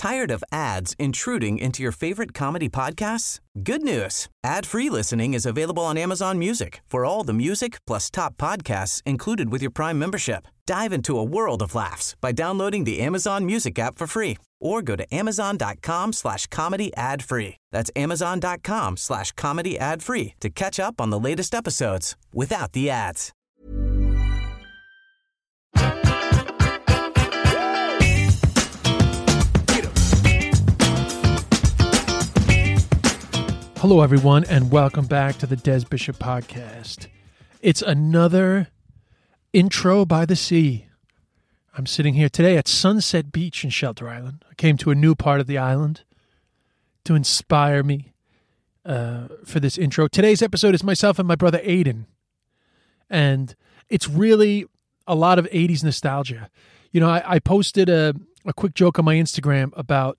Tired of ads intruding into your favorite comedy podcasts? Good news. Ad-free listening is available on Amazon Music for all the music plus top podcasts included with your Prime membership. Dive into a world of laughs by downloading the Amazon Music app for free or go to amazon.com/comedy ad-free. That's amazon.com/comedy ad-free to catch up on the latest episodes without the ads. Hello, everyone, and welcome back to the Des Bishop Podcast. It's another intro by the sea. I'm sitting here today at Sunset Beach in Shelter Island. I came to a new part of the island to inspire me for this intro. Today's episode is myself and my brother Aiden, and it's really a lot of 80s nostalgia. You know, I posted a quick joke on my Instagram about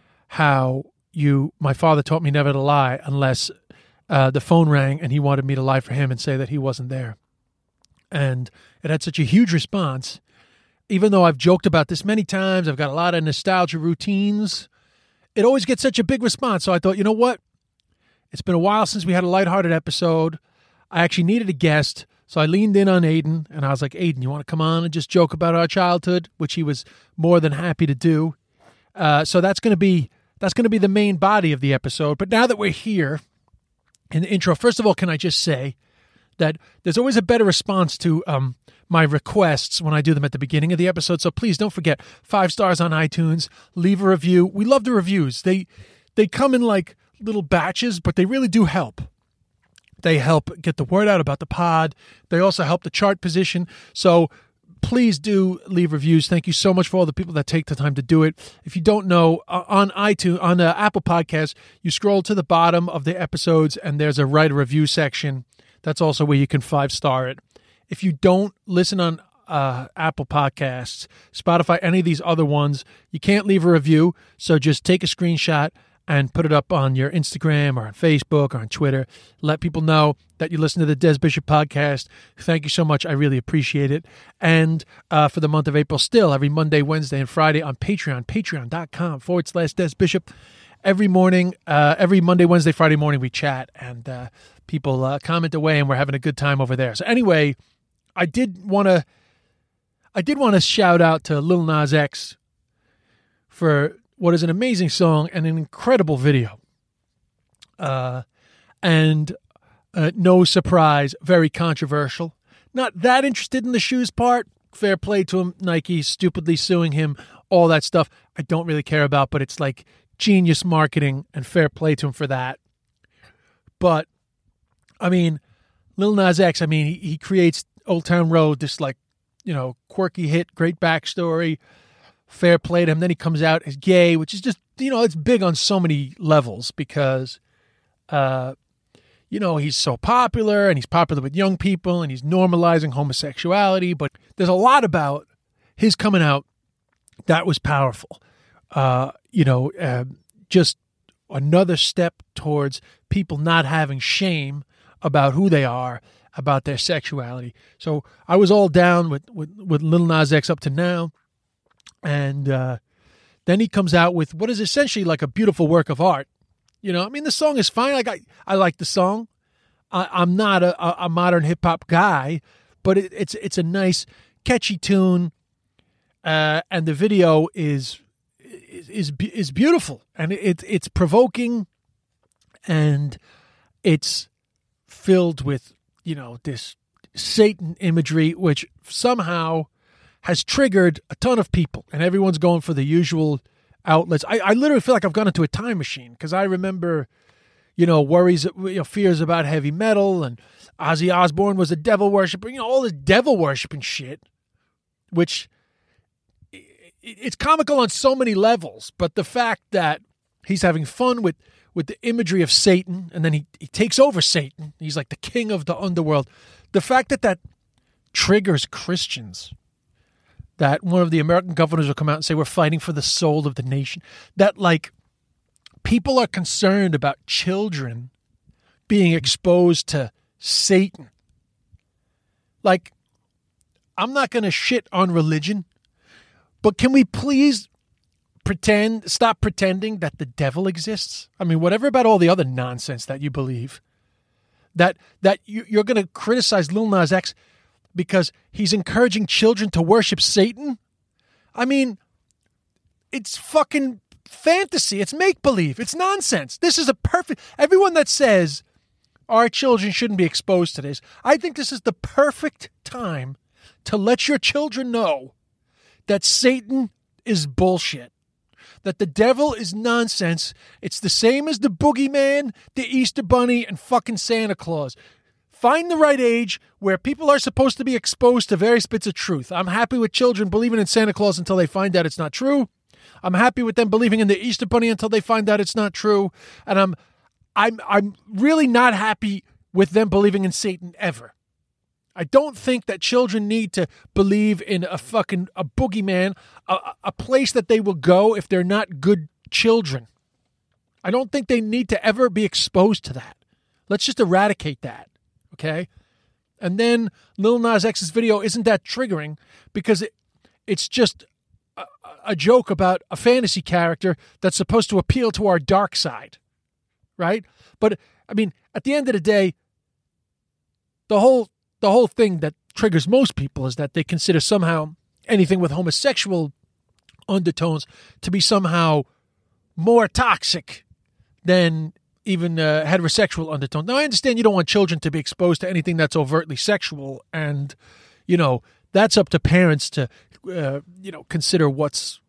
how my father taught me never to lie unless the phone rang and he wanted me to lie for him and say that he wasn't there. And it had such a huge response. Even though I've joked about this many times, I've got a lot of nostalgia routines, it always gets such a big response. So I thought, you know what? It's been a while since we had a lighthearted episode. I actually needed a guest, so I leaned in on Aiden, and I was like, Aiden, you want to come on and just joke about our childhood? Which he was more than happy to do. So that's going to be the main body of the episode. But now that we're here in the intro, first of all, can I just say that there's always a better response to my requests when I do them at the beginning of the episode. So please don't forget, 5 stars on iTunes, leave a review. We love the reviews. They come in like little batches, but they really do help. They help get the word out about the pod. They also help the chart position. So please do leave reviews. Thank you so much for all the people that take the time to do it. If you don't know, on iTunes, on Apple Podcasts, you scroll to the bottom of the episodes and there's a write a review section. That's also where you can 5-star it. If you don't listen on Apple Podcasts, Spotify, any of these other ones, you can't leave a review. So just take a screenshot and put it up on your Instagram or on Facebook or on Twitter. Let people know that you listen to the Des Bishop Podcast. Thank you so much. I really appreciate it. And for the month of April, still every Monday, Wednesday, and Friday on Patreon, patreon.com/Des Bishop. Every morning, every Monday, Wednesday, Friday morning, we chat and people comment away, and we're having a good time over there. So anyway, I did want to shout out to Lil Nas X for what is an amazing song and an incredible video. And no surprise, very controversial. Not that interested in the shoes part. Fair play to him. Nike stupidly suing him. All that stuff I don't really care about, but it's like genius marketing and fair play to him for that. But, I mean, Lil Nas X, I mean, he creates Old Town Road, this like, you know, quirky hit, great backstory. Fair play to him. Then he comes out as gay, which is just, you know, it's big on so many levels because, you know, he's so popular and he's popular with young people and he's normalizing homosexuality. But there's a lot about his coming out that was powerful. Just another step towards people not having shame about who they are, about their sexuality. So I was all down with Lil Nas X up to now. And then he comes out with what is essentially like a beautiful work of art. You know, I mean, the song is fine. Like I like the song. I'm not a modern hip hop guy, but it's a nice, catchy tune, and the video is beautiful, and it's provoking, and it's filled with, you know, this Satan imagery, which somehow has triggered a ton of people, and everyone's going for the usual outlets. I literally feel like I've gone into a time machine because I remember, you know, worries, you know, fears about heavy metal, and Ozzy Osbourne was a devil worshiper, you know, all this devil worshiping shit, which it's comical on so many levels. But the fact that he's having fun with the imagery of Satan, and then he takes over Satan, he's like the king of the underworld. The fact that triggers Christians, that one of the American governors will come out and say, we're fighting for the soul of the nation. That, like, people are concerned about children being exposed to Satan. Like, I'm not going to shit on religion, but can we please stop pretending that the devil exists. I mean, whatever about all the other nonsense that you believe, that you're going to criticize Lil Nas X because he's encouraging children to worship Satan. I mean, it's fucking fantasy. It's make-believe. It's nonsense. This is everyone that says our children shouldn't be exposed to this, I think this is the perfect time to let your children know that Satan is bullshit, that the devil is nonsense. It's the same as the boogeyman, the Easter Bunny, and fucking Santa Claus. Find the right age where people are supposed to be exposed to various bits of truth. I'm happy with children believing in Santa Claus until they find out it's not true. I'm happy with them believing in the Easter Bunny until they find out it's not true. And I'm really not happy with them believing in Satan ever. I don't think that children need to believe in a boogeyman, a place that they will go if they're not good children. I don't think they need to ever be exposed to that. Let's just eradicate that, okay? And then Lil Nas X's video isn't that triggering because it's just a joke about a fantasy character that's supposed to appeal to our dark side, right? But, I mean, at the end of the day, the whole thing that triggers most people is that they consider somehow anything with homosexual undertones to be somehow more toxic than even heterosexual undertones. Now, I understand you don't want children to be exposed to anything that's overtly sexual, and, that's up to parents to, consider what's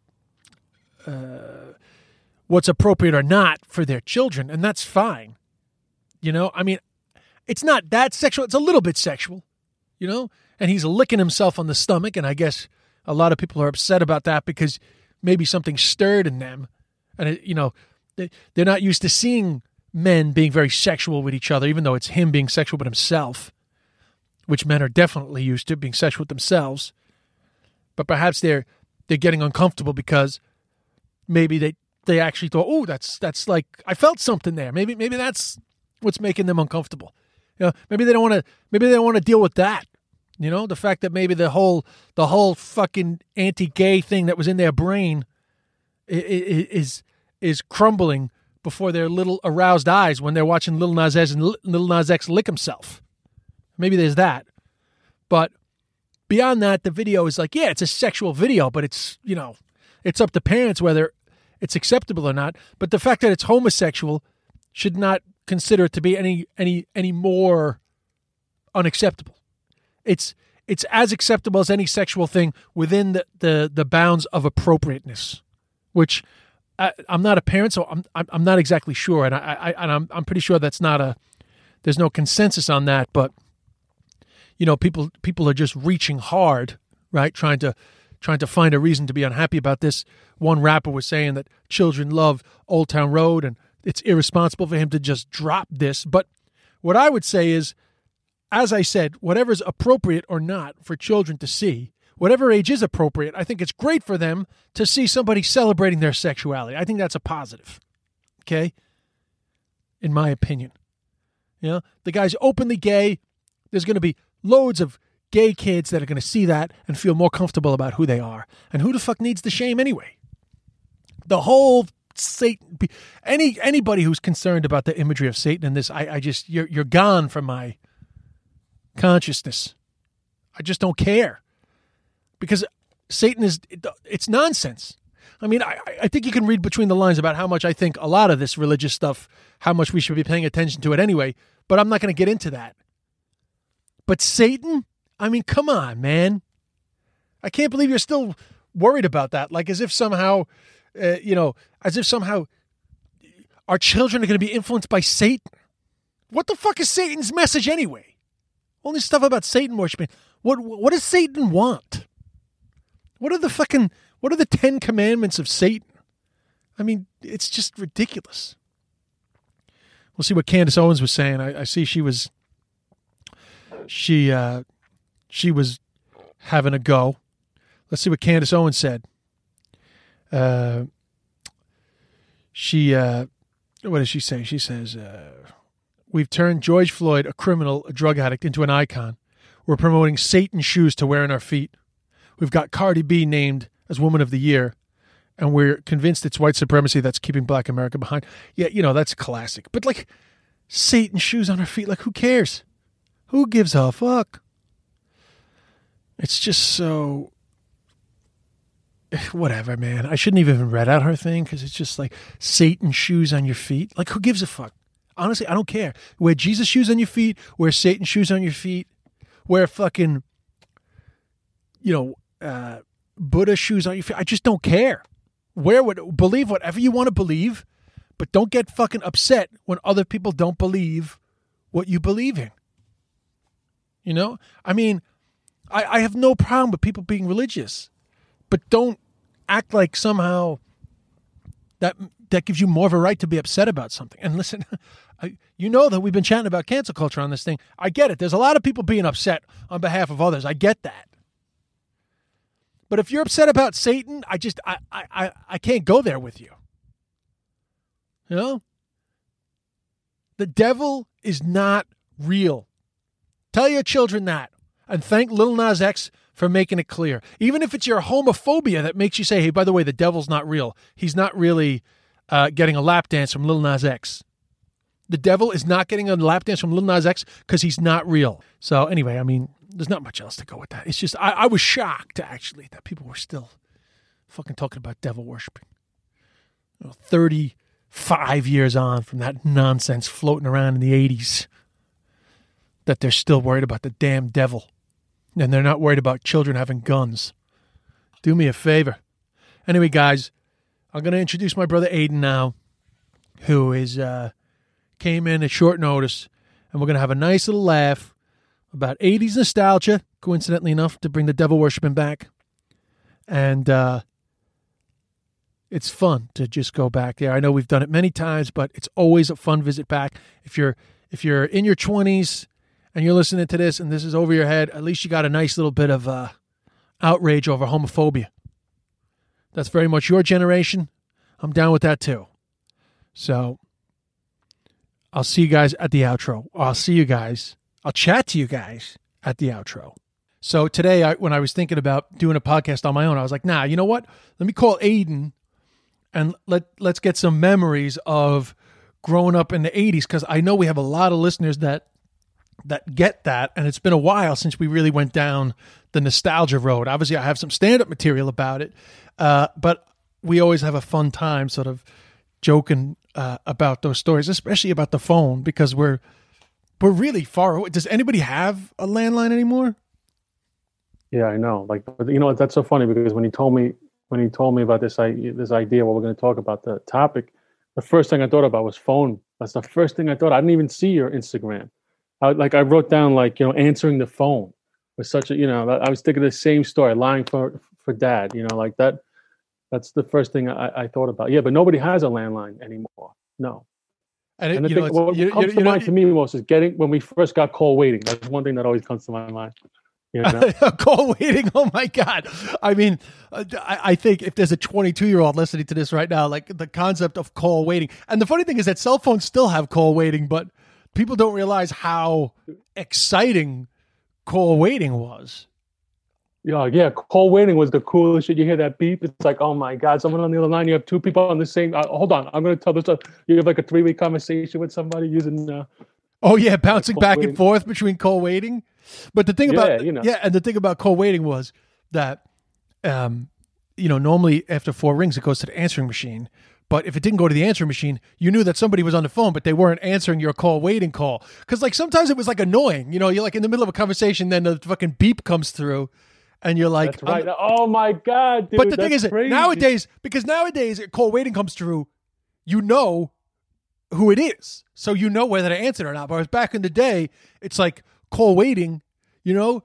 appropriate or not for their children, and that's fine. I mean, it's not that sexual. It's a little bit sexual, and he's licking himself on the stomach, and I guess a lot of people are upset about that because maybe something stirred in them, and, they're not used to seeing men being very sexual with each other, even though it's him being sexual with himself, which men are definitely used to, being sexual with themselves. But perhaps they're getting uncomfortable because maybe they actually thought, oh, that's like, I felt something there. Maybe that's what's making them uncomfortable. Maybe they don't want to deal with that. The fact that maybe the whole fucking anti-gay thing that was in their brain is crumbling before their little aroused eyes when they're watching Lil Nas X lick himself. Maybe there's that. But beyond that, the video is like, yeah, it's a sexual video, but it's up to parents whether it's acceptable or not. But the fact that it's homosexual should not consider it to be any more unacceptable. It's as acceptable as any sexual thing within the bounds of appropriateness, which I'm not a parent, so I'm not exactly sure, and I'm pretty sure that's not there's no consensus on that, but people are just reaching hard, right? Trying to find a reason to be unhappy about this. One rapper was saying that children love Old Town Road and it's irresponsible for him to just drop this. But what I would say is, as I said, whatever's appropriate or not for children to see, whatever age is appropriate, I think it's great for them to see somebody celebrating their sexuality. I think that's a positive, okay? In my opinion. The guy's openly gay. There's going to be loads of gay kids that are going to see that and feel more comfortable about who they are. And who the fuck needs the shame anyway? The whole Satan, anybody who's concerned about the imagery of Satan in this, you're gone from my consciousness. I just don't care. Because Satan it's nonsense. I mean, I think you can read between the lines about how much I think a lot of this religious stuff, how much we should be paying attention to it anyway, but I'm not going to get into that. But Satan? I mean, come on, man. I can't believe you're still worried about that. Like as if somehow, our children are going to be influenced by Satan. What the fuck is Satan's message anyway? All this stuff about Satan worshiping. What does Satan want? What are the 10 commandments of Satan? I mean, it's just ridiculous. We'll see what Candace Owens was saying. I see she was having a go. Let's see what Candace Owens said. What does she say? She says, we've turned George Floyd, a criminal, a drug addict, into an icon. We're promoting Satan shoes to wear on our feet. We've got Cardi B named as Woman of the Year. and we're convinced it's white supremacy that's keeping Black America behind. Yeah, that's classic. But like Satan's shoes on her feet, like who cares? Who gives a fuck? It's just so whatever, man. I shouldn't even read out her thing because it's just like Satan's shoes on your feet. Like who gives a fuck? Honestly, I don't care. Wear Jesus shoes on your feet, wear Satan's shoes on your feet, wear fucking, Buddha shoes on your feet. I just don't care. Believe whatever you want to believe, but don't get fucking upset when other people don't believe what you believe in. I mean, I have no problem with people being religious, but don't act like somehow that gives you more of a right to be upset about something. And listen, that we've been chatting about cancel culture on this thing. I get it. There's a lot of people being upset on behalf of others. I get that. But if you're upset about Satan, I can't go there with you. The devil is not real. Tell your children that. And thank Lil Nas X for making it clear. Even if it's your homophobia that makes you say, hey, by the way, the devil's not real. He's not really getting a lap dance from Lil Nas X. The devil is not getting a lap dance from Lil Nas X because he's not real. So anyway, I mean, there's not much else to go with that. It's just, I was shocked, actually, that people were still fucking talking about devil worshiping. 35 years on from that nonsense floating around in the 80s, that they're still worried about the damn devil. And they're not worried about children having guns. Do me a favor. Anyway, guys, I'm going to introduce my brother Aiden now, who came in at short notice, and we're going to have a nice little laugh about 80s nostalgia, coincidentally enough, to bring the devil worshiping back. And it's fun to just go back there. I know we've done it many times, but it's always a fun visit back. If you're in your 20s and you're listening to this and this is over your head, at least you got a nice little bit of outrage over homophobia. That's very much your generation. I'm down with that too. So I'll see you guys at the outro. I'll chat to you guys at the outro. So today, when I was thinking about doing a podcast on my own, I was like, nah, you know what? Let me call Aiden and let's get some memories of growing up in the 80s, because I know we have a lot of listeners that get that, and it's been a while since we really went down the nostalgia road. Obviously, I have some stand-up material about it, but we always have a fun time sort of joking about those stories, especially about the phone, because we're really far away. Does anybody have a landline anymore? Yeah, I know. Like, that's so funny, because when he told me about this idea, what we're going to talk about, the topic, the first thing I thought about was phone. That's the first thing I thought. I didn't even see your Instagram. I wrote down answering the phone was such a, I was thinking the same story, lying for dad, like that. That's the first thing I thought about. Yeah, but nobody has a landline anymore. No. And what comes to mind to me most is when we first got call waiting. That's one thing that always comes to my mind. Call waiting. Oh my God. I mean, I think if there's a 22-year-old listening to this right now, like the concept of call waiting. And the funny thing is that cell phones still have call waiting, but people don't realize how exciting call waiting was. Yeah. Call waiting was the coolest shit. You hear that beep. It's like, oh my God, someone on the other line. You have two people on the same. Hold on. I'm going to tell this. You have like a 3-way conversation with somebody using. Bouncing back waiting and forth between call waiting. But the thing about and the thing about call waiting was that, normally after 4 rings it goes to the answering machine. But if it didn't go to the answering machine, you knew that somebody was on the phone, but they weren't answering your call waiting call. Because sometimes it was annoying. You're like in the middle of a conversation, then the fucking beep comes through, and you're like, "That's right." Oh my God, dude! But the thing is, crazy. nowadays, call waiting comes through, you know who it is, so you know whether to answer it or not. Whereas back in the day, it's like call waiting. You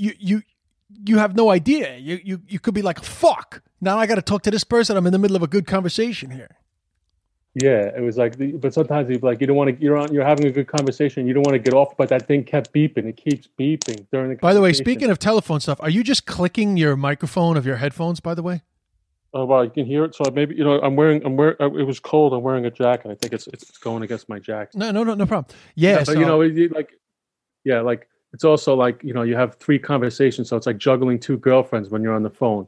have no idea. You could be like, fuck. Now I got to talk to this person. I'm in the middle of a good conversation here. Yeah, it was like, but sometimes you'd be like, you don't want to. You're having a good conversation. You don't want to get off, but that thing kept beeping. It keeps beeping during the. By the way, speaking of telephone stuff, are you just clicking your microphone of your headphones? By the way. Oh well, you can hear it. So maybe I'm wearing. It was cold. I'm wearing a jacket. I think it's going against my jacket. No problem. Yeah, but it's also like you have 3 conversations, so it's like juggling 2 girlfriends when you're on the phone.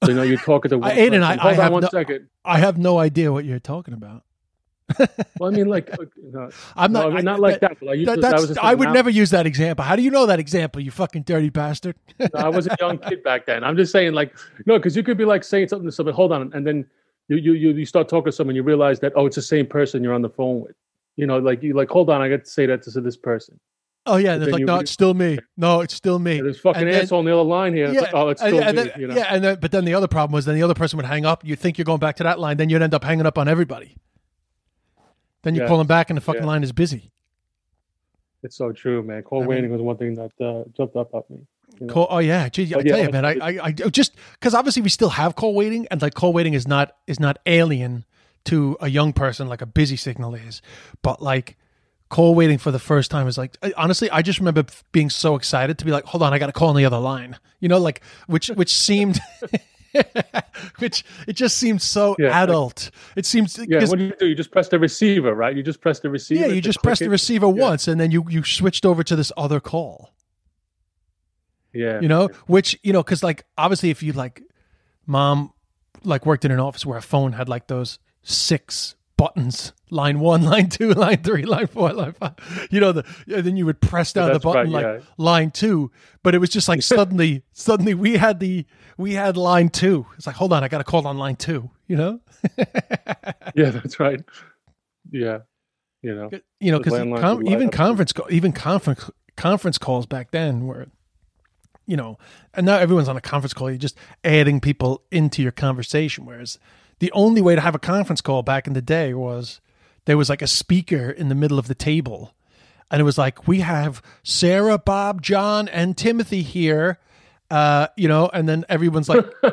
So, you're talking to one Aiden, person. I Hold on have one no, second. I have no idea what you're talking about. Well, I mean, I'm not. I mean, not like that. But I would never use that example. How do you know that example? You fucking dirty bastard. I was a young kid back then. I'm just saying, because you could be saying something to somebody. Hold on, and then you start talking to someone. You realize that it's the same person you're on the phone with. Hold on, I got to say that to this person. Oh yeah, and it's no, it's still me. No, it's still me. There's fucking asshole on the other line here. Yeah, It's still me. Then, yeah, but then the other problem was, then the other person would hang up. You think you're going back to that line, then you'd end up hanging up on everybody. Then you call them back, and the fucking line is busy. It's so true, man. Call waiting was one thing that jumped up at me. Oh yeah, gee, I tell you, man. I just because obviously we still have call waiting, and call waiting is not alien to a young person like a busy signal is, but call waiting for the first time is honestly, I just remember being so excited to be like, hold on, I got to call on the other line. Which seemed. Which it just seems so adult. It seems what do? You just press the receiver, right? You just press the receiver. Yeah, you just press the receiver once, and then you switched over to this other call. Yeah, which because obviously if you mom worked in an office where a phone had those 6 buttons, line 1, line 2, line 3, line 4, line 5. Then you would press down the button line 2, but it was just suddenly we had line 2. It's hold on, I got to call on line 2. Yeah, that's right. Yeah, because even conference calls back then were, and now everyone's on a conference call. You're just adding people into your conversation, whereas the only way to have a conference call back in the day was there was a speaker in the middle of the table, and it was we have Sarah, Bob, John, and Timothy here. And then everyone's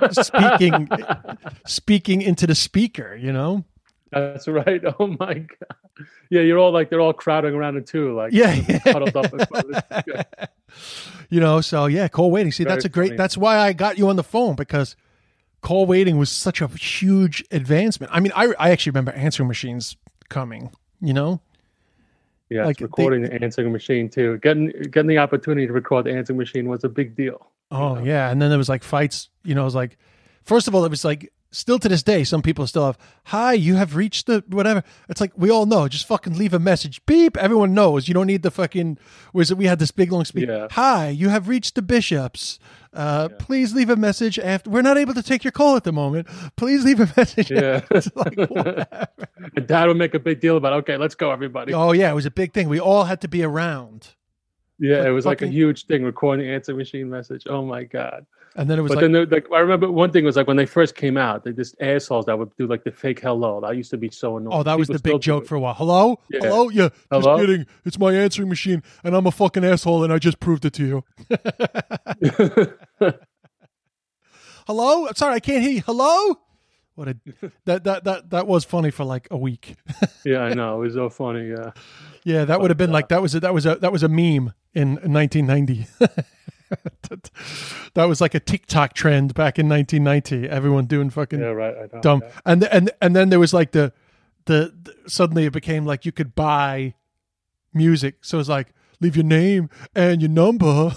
speaking into the speaker, That's right. Oh my God. Yeah, you're all they're all crowding around it too, huddled up in front of the speaker. So yeah, call waiting. See, that's that's why I got you on the phone, because call waiting was such a huge advancement. I mean, I actually remember answering machines coming, Yeah, recording the answering machine too. Getting the opportunity to record the answering machine was a big deal. Oh yeah, and then there was fights. It was first of all, it was still to this day, some people still have, hi, you have reached the whatever. It's we all know, just fucking leave a message. Beep. Everyone knows. You don't need the fucking, we had this big long speech. Yeah. Hi, you have reached the Bishops. Please leave a message after. We're not able to take your call at the moment. Please leave a message. Yeah. And Dad would make a big deal about, okay, let's go, everybody. Oh yeah, it was a big thing. We all had to be around. Yeah, it was a huge thing, recording the answer machine message. Oh my God. And then it was then I remember one thing was when they first came out, they just assholes that would do the fake hello. That used to be so annoying. Oh, that was the big joke for a while. Hello? Yeah. Hello? Yeah. Hello? Just kidding. It's my answering machine, and I'm a fucking asshole, and I just proved it to you. Hello? I'm sorry, I can't hear you. Hello? That was funny for a week. Yeah, I know. It was so funny. Yeah. Yeah, that would have been that was a meme in 1990. That was a TikTok trend back in 1990. Everyone doing fucking dumb. Yeah. And then there was the suddenly it became you could buy music. So it's leave your name and your number.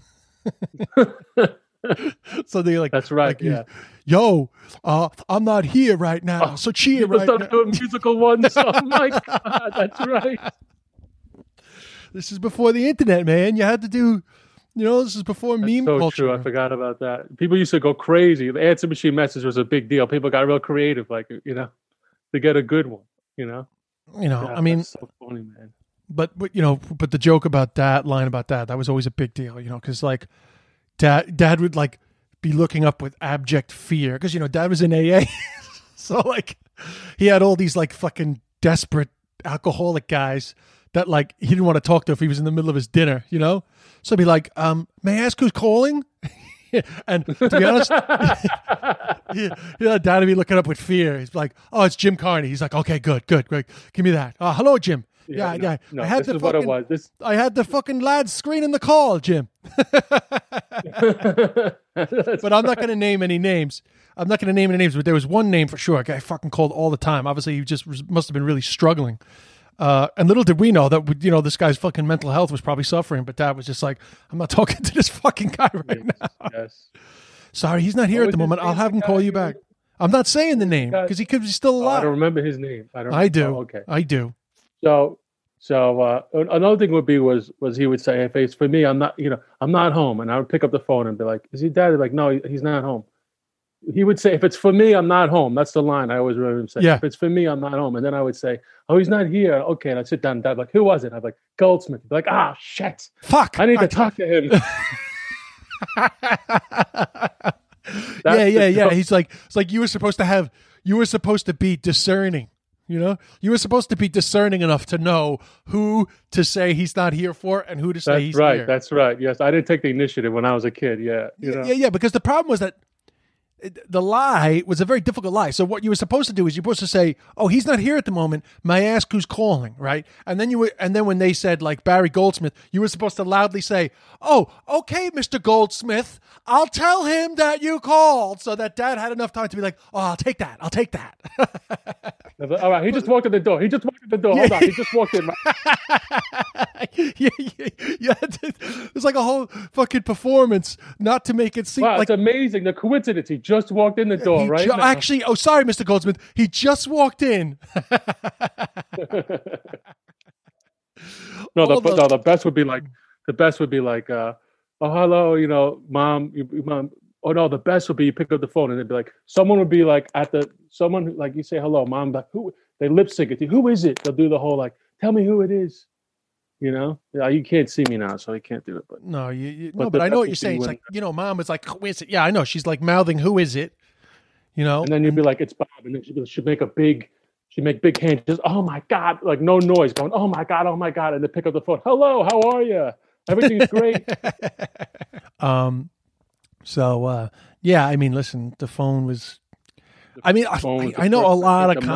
So they're that's right. Yeah. Yo, I'm not here right now. So cheer right now. Doing musical ones. Oh my God, that's right. This is before the internet, man. You had to do. This is before meme culture. True. I forgot about that. People used to go crazy. The answer machine message was a big deal. People got real creative, to get a good one. God, I mean, that's so funny, man. But but the joke about that line about that was always a big deal. Because dad would be looking up with abject fear because Dad was in AA, so he had all these fucking desperate alcoholic guys that he didn't want to talk to if he was in the middle of his dinner, So he'd be may I ask who's calling? And to be honest, Dad would be looking up with fear. He's oh, it's Jim Carney. He's okay, good. Give me that. Hello, Jim. Yeah. No, I had this is what it was. I had the fucking lads screening the call, Jim. But I'm not going to name any names. But there was one name for sure. A guy fucking called all the time. Obviously, he just must have been really struggling. And little did we know that, this guy's fucking mental health was probably suffering, but Dad was just I'm not talking to this fucking guy right now. Yes. Sorry, he's not here at the moment. I'll have him call you back. I'm not saying the name because he could be still alive. I don't remember his name. I do. Oh, okay. I do. So another thing would be was he would say, if it's for me, I'm not home. And I would pick up the phone and be like, is he dead? They're like, no, he's not home. He would say, if it's for me, I'm not home. That's the line I always remember him saying. Yeah. If it's for me, I'm not home. And then I would say, oh, he's not here. Okay. And I'd sit down and Dad like, who was it? I'd be like, Goldsmith. He'd be like, shit. Fuck. I need to talk to him. Yeah. He's like, it's like you were supposed to be discerning, you know? You were supposed to be discerning enough to know who to say he's not here for and who to say he's here. That's right. Yes. I didn't take the initiative when I was a kid. Yeah. Yeah. Because the problem was that the lie was a very difficult lie. So what you were supposed to do is you're supposed to say, "Oh, he's not here at the moment. May I ask who's calling?" Right? And then when they said like Barry Goldsmith, you were supposed to loudly say, "Oh, okay, Mr. Goldsmith, I'll tell him that you called," so that Dad had enough time to be like, "Oh, I'll take that. All right, he just walked in the door. Hold on, he just walked in. Yeah. It's like a whole fucking performance, not to make it seem wow, like it's amazing. The coincidence. He just walked in the door, right? Actually, sorry, Mr. Goldsmith. He just walked in. The best would be like, oh, hello, mom, mom. Oh no, the best would be you pick up the phone and they'd be like, someone would be like you say hello, mom, like who? They lip sync it. Who is it? They'll do the whole like, tell me who it is. Yeah, you can't see me now, so I can't do it. But no, but I know what you're saying. It's like, mom is like, who is it? Yeah, I know. She's like mouthing, who is it? And then you'd be like, it's Bob, and then she'd make big hands, just oh my god, like no noise, going oh my god, and then pick up the phone. Hello, how are you? Everything's great. So yeah, I mean, listen, the phone was. I mean, I know a lot of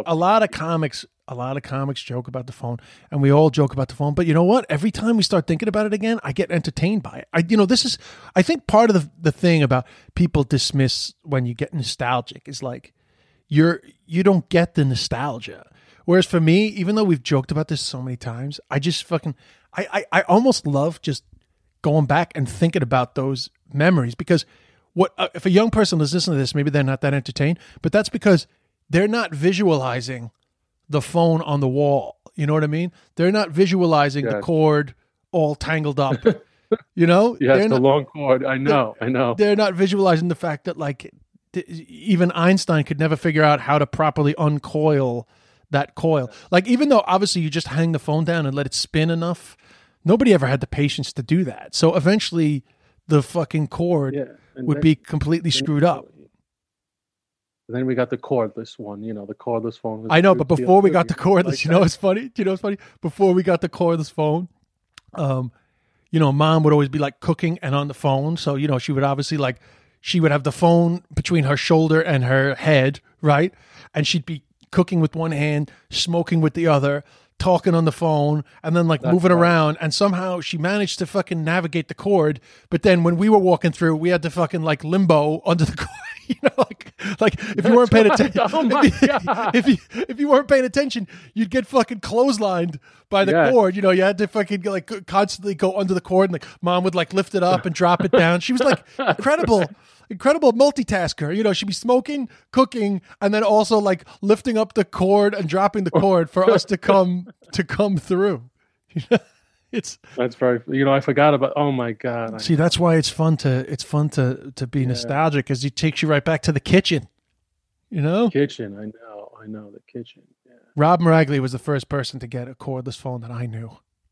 comics joke about the phone, and we all joke about the phone. But you know what? Every time we start thinking about it again, I get entertained by it. This is, I think, part of the thing about people dismiss when you get nostalgic is like you don't get the nostalgia. Whereas for me, even though we've joked about this so many times, I just I almost love just going back and thinking about those memories because. What if a young person is listening to this? Maybe they're not that entertained, but that's because they're not visualizing the phone on the wall. You know what I mean? They're not visualizing the cord all tangled up. Yes, the long cord. I know. They're not visualizing the fact that like even Einstein could never figure out how to properly uncoil that coil. Like even though obviously you just hang the phone down and let it spin enough, nobody ever had the patience to do that. So eventually the fucking cord would be completely screwed up. And then we got the cordless one, the cordless phone. I know, but before we got the cordless, it's funny? Do you know what's funny? Before we got the cordless phone, mom would always be like cooking and on the phone. So, she would obviously she would have the phone between her shoulder and her head, right? And she'd be cooking with one hand, smoking with the other, talking on the phone, and then moving around, and somehow she managed to fucking navigate the cord. But then when we were walking through, we had to fucking limbo under the cord. If you weren't paying attention, if you weren't paying attention, you'd get fucking clotheslined by the cord. You had to fucking constantly go under the cord, and mom would lift it up and drop it down. She was incredible multitasker. She'd be smoking, cooking, and then also lifting up the cord and dropping the cord for us to come through. That's very. I forgot about. Oh my god! See, that's why it's fun to be nostalgic, because it takes you right back to the kitchen. Kitchen. I know the kitchen. Yeah. Rob Maraglia was the first person to get a cordless phone that I knew.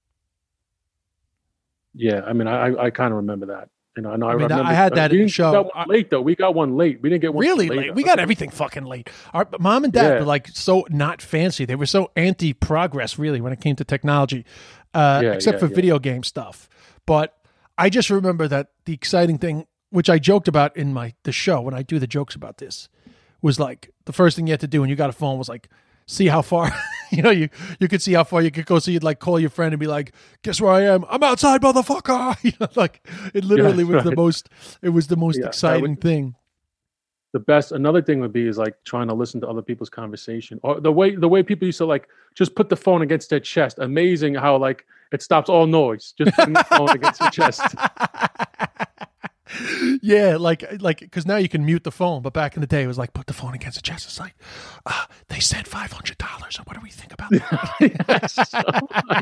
Yeah, I mean, I kind of remember that. I had that in the show. We got one late though. We got one late. We didn't get one really late. We got everything fucking late. Our mom and dad were so not fancy. They were so anti-progress, really, when it came to technology, except for video game stuff. But I just remember that the exciting thing, which I joked about in the show when I do the jokes about this, was the first thing you had to do when you got a phone was see how far. You could see how far you could go. So you'd call your friend and be like, "Guess where I am? I'm outside, motherfucker!" It literally was the most. It was the most exciting thing. The best. Another thing would be is trying to listen to other people's conversation, or the way people used to just put the phone against their chest. Amazing how it stops all noise. Just putting the phone against your chest. Yeah, like because now you can mute the phone, but back in the day it was like put the phone against the chest. It's like they said $500. So what do we think about that? Yes. Oh my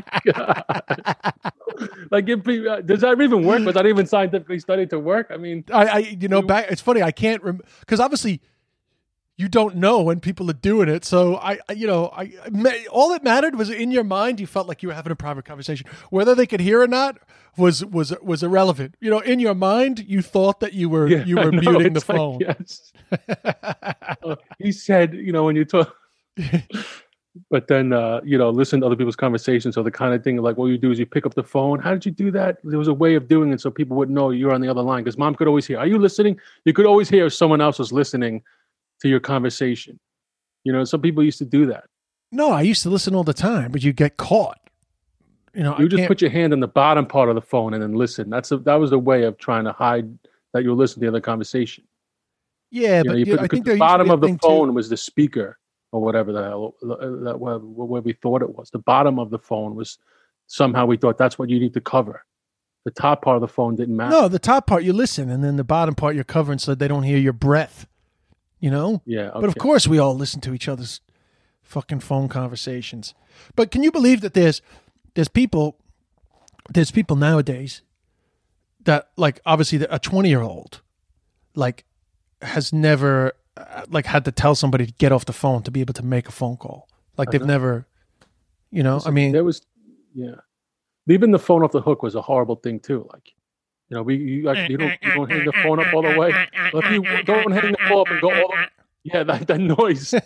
God! Like, does that even work? Was that even scientifically studied to work? I mean, back. It's funny. I can't because obviously you don't know when people are doing it. So all that mattered was in your mind. You felt like you were having a private conversation. Whether they could hear or not was irrelevant. In your mind, you thought that you were muting the phone. Yes. He said, when you talk, but then listen to other people's conversations. So the kind of thing like what you do is you pick up the phone. How did you do that? There was a way of doing it so people wouldn't know you're on the other line because mom could always hear. Are you listening? You could always hear if someone else was listening to your conversation. Some people used to do that. No, I used to listen all the time, but you get caught. You just put your hand on the bottom part of the phone and then listen. That was the way of trying to hide that you're listening to the other conversation. Yeah, but I think the bottom of the phone was the speaker or whatever the hell where we thought it was. The bottom of the phone was somehow we thought that's what you need to cover. The top part of the phone didn't matter. No, the top part you listen, and then the bottom part you're covering so they don't hear your breath. Yeah. Okay. But of course we all listen to each other's fucking phone conversations. But can you believe that there's people nowadays that like obviously a 20-year-old like has never like had to tell somebody to get off the phone to be able to make a phone call. Like they've never, I mean, there was, leaving the phone off the hook was a horrible thing too. Like, you don't hang the phone up all the way. If you don't hang the phone up and go all the way. Yeah, that noise.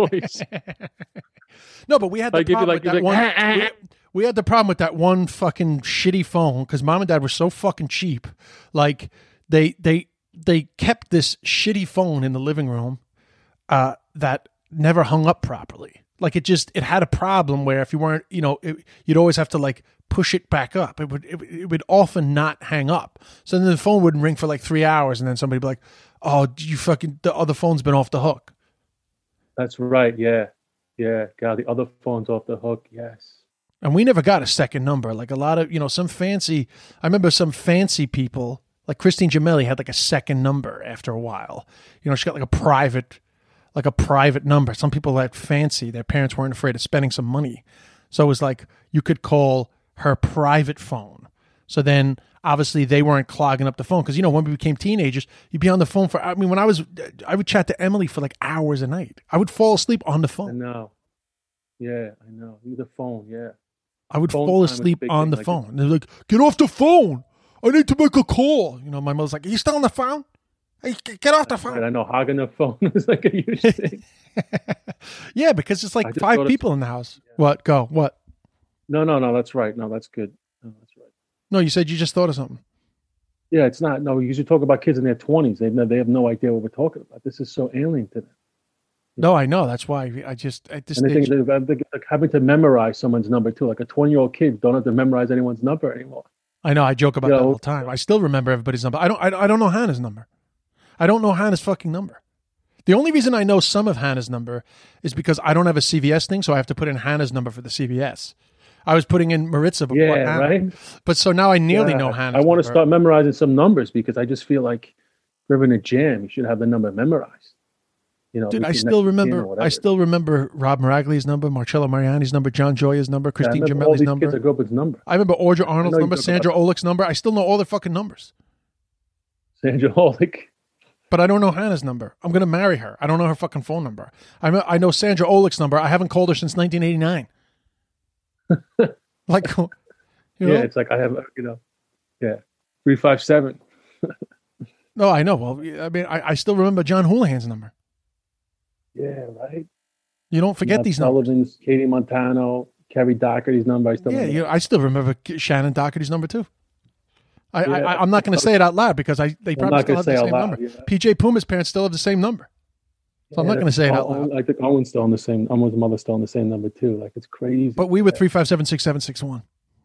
No, but we had the problem with that one. We had the problem with that one fucking shitty phone because mom and dad were so fucking cheap. Like they kept this shitty phone in the living room that never hung up properly. Like it had a problem where if you weren't, you'd always have to like push it back up. It would often not hang up. So then the phone wouldn't ring for like 3 hours, and then somebody'd be like, "Oh, the other phone's been off the hook." That's right. Yeah. God, the other phone's off the hook. Yes. And we never got a second number. Like a lot of, I remember some fancy people, like Christine Gemelli had like a second number after a while. She got like a private number. Some people that fancy, their parents weren't afraid of spending some money. So it was like you could call her private phone. So then obviously they weren't clogging up the phone. Because, when we became teenagers, you'd be on the phone I would chat to Emily for like hours a night. I would fall asleep on the phone. I know. Yeah, I know. The phone, yeah. I would fall asleep on the phone. And they're like, "Get off the phone. I need to make a call." My mother's like, "Are you still on the phone? Hey, get off the phone." I know, hogging the phone is like a huge thing. Yeah, because it's like 5 people in the house. Yeah. What? Go. What? No, that's right. No, that's good. No, that's right. No, you said you just thought of something. Yeah, it's not. No, we usually talk about kids in their 20s. They have no idea what we're talking about. This is so alien to them. No, I know. That's why at this stage. I think like having to memorize someone's number too. Like a 20-year-old kid don't have to memorize anyone's number anymore. I know. I joke about that all the time. I still remember everybody's number. I don't know Hannah's number. I don't know Hannah's fucking number. The only reason I know some of Hannah's number is because I don't have a CVS thing, so I have to put in Hannah's number for the CVS. I was putting in Maritza before Hannah. Right? But so now I nearly know Hannah's number. I want to start memorizing some numbers because I just feel like if you're in a jam, you should have the number memorized. Dude, I still remember Rob Miragli's number, Marcello Mariani's number, John Joya's number, Christine Gemelli's number. Kids I grew up with number. I remember Audra Arnold's number, Sandra Olick's number. I still know all their fucking numbers. Sandra Olick. But I don't know Hannah's number. I'm going to marry her. I don't know her fucking phone number. I know Sandra Olick's number. I haven't called her since 1989. Like, Yeah, it's like I have, 357. No, I know. Well, I mean, I still remember John Houlihan's number. Yeah, right. You don't forget these numbers. Sullivan's, Katie Montano, Kerry Doherty's number. I still remember Shannon Doherty's number too. I'm not going to say it out loud because they probably still have the same number. Yeah. PJ Puma's parents still have the same number. So I'm not going to say it out loud. I think Owen's still on the same. Owen's mother's still on the same number too. Like it's crazy. But we were 357-6761.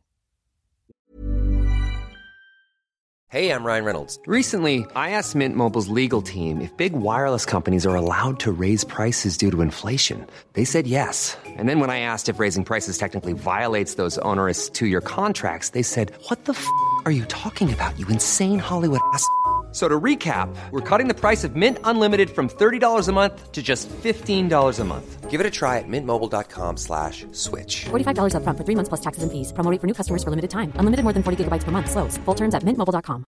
Hey, I'm Ryan Reynolds. Recently, I asked Mint Mobile's legal team if big wireless companies are allowed to raise prices due to inflation. They said yes. And then when I asked if raising prices technically violates those onerous 2-year contracts, they said, "What the f*** are you talking about, you insane Hollywood ass f- So to recap, we're cutting the price of Mint Unlimited from $30 a month to just $15 a month. Give it a try at mintmobile.com/switch. $45 up front for 3 months plus taxes and fees. Promo rate for new customers for limited time. Unlimited more than 40 gigabytes per month. Slows full terms at mintmobile.com.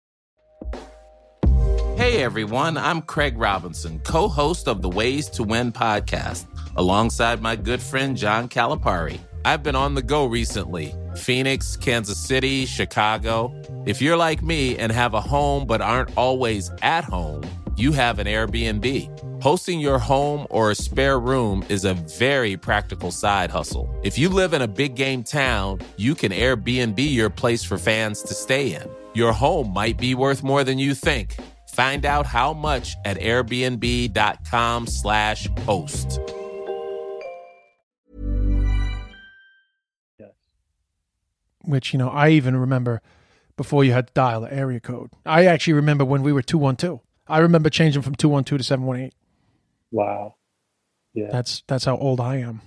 Hey everyone, I'm Craig Robinson, co-host of the Ways to Win podcast, alongside my good friend John Calipari. I've been on the go recently. Phoenix, Kansas City, Chicago. If you're like me and have a home but aren't always at home, you have an Airbnb. Hosting your home or a spare room is a very practical side hustle. If you live in a big game town, you can Airbnb your place for fans to stay in. Your home might be worth more than you think. Find out how much at airbnb.com/host. Which, I even remember before you had to dial the area code. I actually remember when we were 212. I remember changing from 212 to 718. Wow. Yeah. That's how old I am.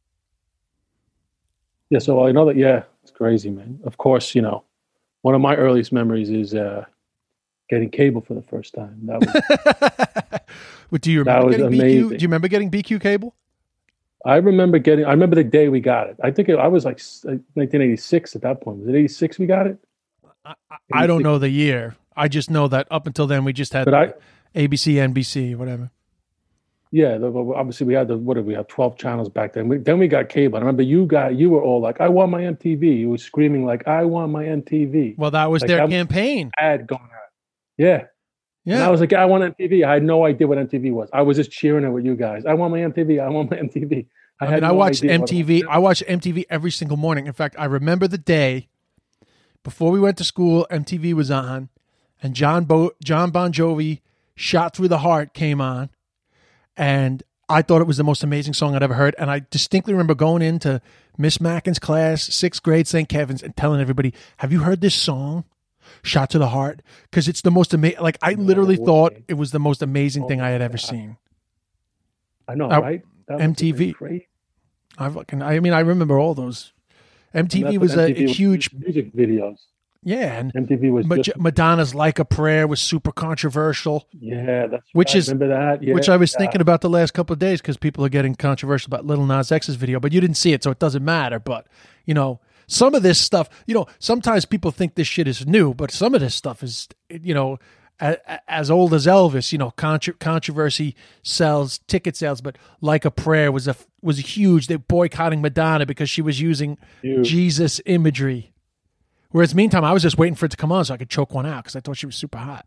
Yeah, so I know that, it's crazy, man. Of course, one of my earliest memories is getting cable for the first time. That was Do you remember getting amazing. BQ? Do you remember getting BQ cable? I remember the day we got it. I think I was like 1986 at that point. Was it 86 we got it? I don't know the year. I just know that up until then we just had ABC, NBC, whatever. Yeah, obviously we had what did we have? 12 channels back then. Then we got cable. I remember you were all like, "I want my MTV." You were screaming like, "I want my MTV." Well, that was like, their campaign. Ad going on. Yeah. Yeah. And I was like, "I want MTV." I had no idea what MTV was. I was just cheering it with you guys. I want my MTV. I want my MTV. I watched MTV. I watched MTV every single morning. In fact, I remember the day before we went to school, MTV was on, and John Bon Jovi, "Shot Through the Heart" came on, and I thought it was the most amazing song I'd ever heard. And I distinctly remember going into Miss Mackin's class, 6th grade, St. Kevin's, and telling everybody, "Have you heard this song, Shot to the Heart?" Because it's the most amazing. Like, I literally thought it was the most amazing thing I had ever seen. I know, right? That MTV. I remember all those. MTV was a huge music videos. Yeah, and MTV was Madonna's "Like a Prayer" was super controversial. Yeah, I remember that. Yeah, which I was thinking about the last couple of days because people are getting controversial about Lil Nas X's video, but you didn't see it, so it doesn't matter. But some of this stuff, sometimes people think this shit is new, but some of this stuff is, as old as Elvis. Controversy sells ticket sales, but "Like a Prayer" was huge. They're boycotting Madonna because she was using Jesus imagery. Whereas meantime, I was just waiting for it to come on so I could choke one out because I thought she was super hot.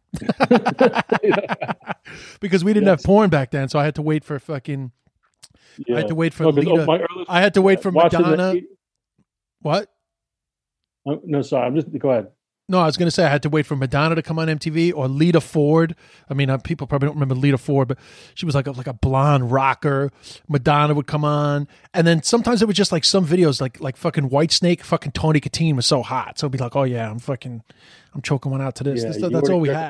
Because we didn't have porn back then, so I had to wait for fucking. Yeah. I had to wait for Lita. I had to wait for Madonna. What? No, sorry. Go ahead. No, I was going to say I had to wait for Madonna to come on MTV or Lita Ford. I mean, people probably don't remember Lita Ford, but she was like a blonde rocker. Madonna would come on, and then sometimes it was just like some videos, like fucking Whitesnake, fucking Tony Katine was so hot, so it'd be like, "Oh yeah, I'm choking one out to this." Yeah, that's all we had.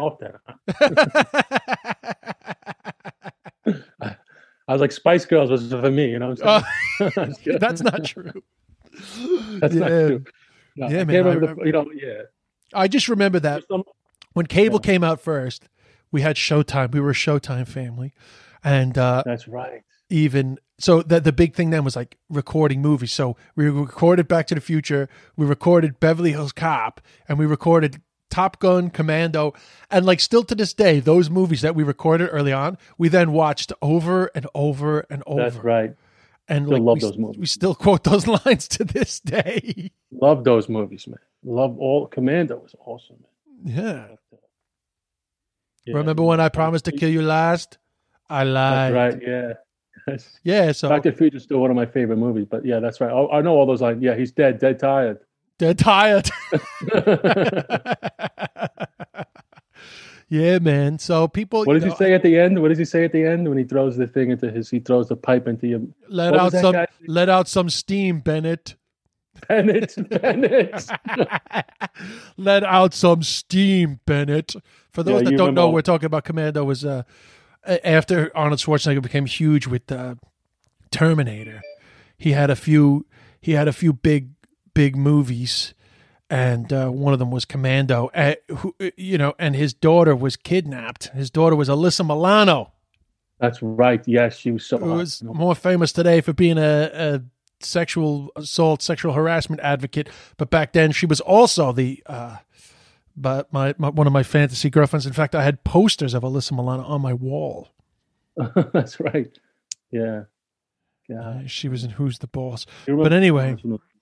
I was like, Spice Girls was for me, That's not true. That's not true. No, yeah, man. I just remember that when cable came out first, we had Showtime. We were a Showtime family. And that's right. Even so, the big thing then was like recording movies. So we recorded Back to the Future, we recorded Beverly Hills Cop, and we recorded Top Gun, Commando. And like still to this day, those movies that we recorded early on, we then watched over and over and over. That's right. And love those movies. We still quote those lines to this day. Love those movies, man. Love all. Commando was awesome, man. Yeah. Remember when I promised to kill you last? I lied. That's right. Yeah. Yeah. So Back to the Future is still one of my favorite movies. But yeah, that's right. I know all those lines. Yeah, he's dead tired. Dead tired. Yeah, man. So people. What does he say at the end? What does he say at the end when he throws the thing he throws the pipe into you? Let out some steam, Bennett. Bennett. Let out some steam, Bennett. For those that don't know, we're talking about Commando. Was after Arnold Schwarzenegger became huge with Terminator. He had a few big movies. and one of them was Commando, and his daughter was kidnapped. His daughter was Alyssa Milano. That's right. Yes, she was so. Who was more famous today for being a sexual assault, sexual harassment advocate, but back then she was also the. But my one of my fantasy girlfriends. In fact, I had posters of Alyssa Milano on my wall. That's right. Yeah. She was in Who's the Boss. But anyway,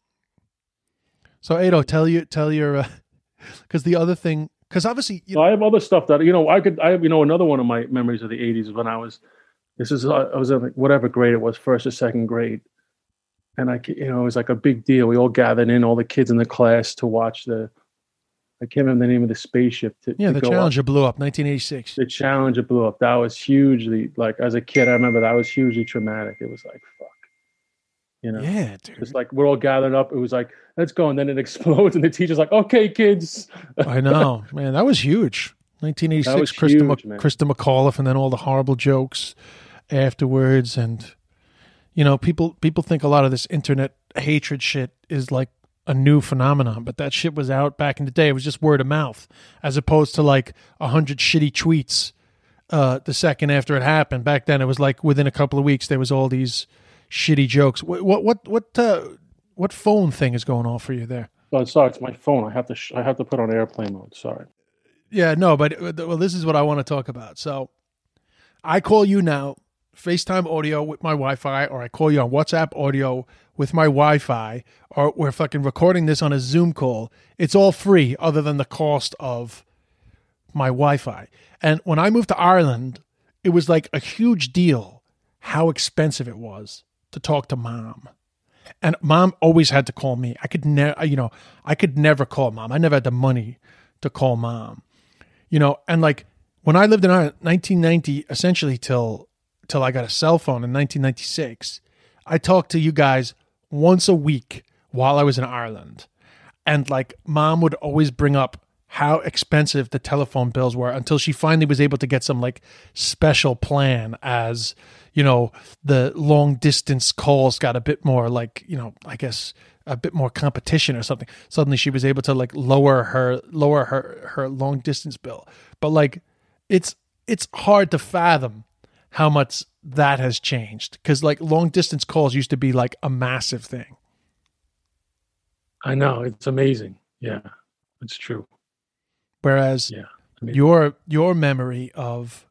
so Ado, tell your because the other thing, because obviously I have other stuff that I have another one of my memories of the 80s when I was in like whatever grade it was, first or second grade, and it was like a big deal. We all gathered in, all the kids in the class, to watch I can't remember the name of the spaceship. The Challenger blew up, 1986. The Challenger blew up. That was hugely, like, as a kid, I remember that was hugely traumatic. It was like, fuck. Yeah, dude. It's like we're all gathered up. It was like, let's go. And then it explodes. And the teacher's like, okay, kids. I know, man. That was huge. 1986, Krista McAuliffe, and then all the horrible jokes afterwards. And, people think a lot of this internet hatred shit is like a new phenomenon, but that shit was out back in the day. It was just word of mouth, as opposed to like 100 shitty tweets the second after it happened. Back then, it was like within a couple of weeks there was all these shitty jokes. What phone thing is going on for you there? Oh, sorry, it's my phone. I have to put on airplane mode. Sorry. Yeah, no, but this is what I want to talk about. So, I call you now, FaceTime audio with my Wi-Fi, or I call you on WhatsApp audio with my Wi-Fi, or we're fucking recording this on a Zoom call. It's all free other than the cost of my Wi-Fi. And when I moved to Ireland, it was like a huge deal how expensive it was to talk to mom. And mom always had to call me. I could never call mom. I never had the money to call mom. And like when I lived in Ireland, 1990, essentially till I got a cell phone in 1996, I talked to you guys once a week while I was in Ireland. And like mom would always bring up how expensive the telephone bills were until she finally was able to get some like special plan, as, the long distance calls got a bit more like, I guess a bit more competition or something. Suddenly she was able to like lower her long distance bill. But like, it's hard to fathom how much that has changed, because like long distance calls used to be like a massive thing. I know, it's amazing. Yeah, it's true. Whereas your memory of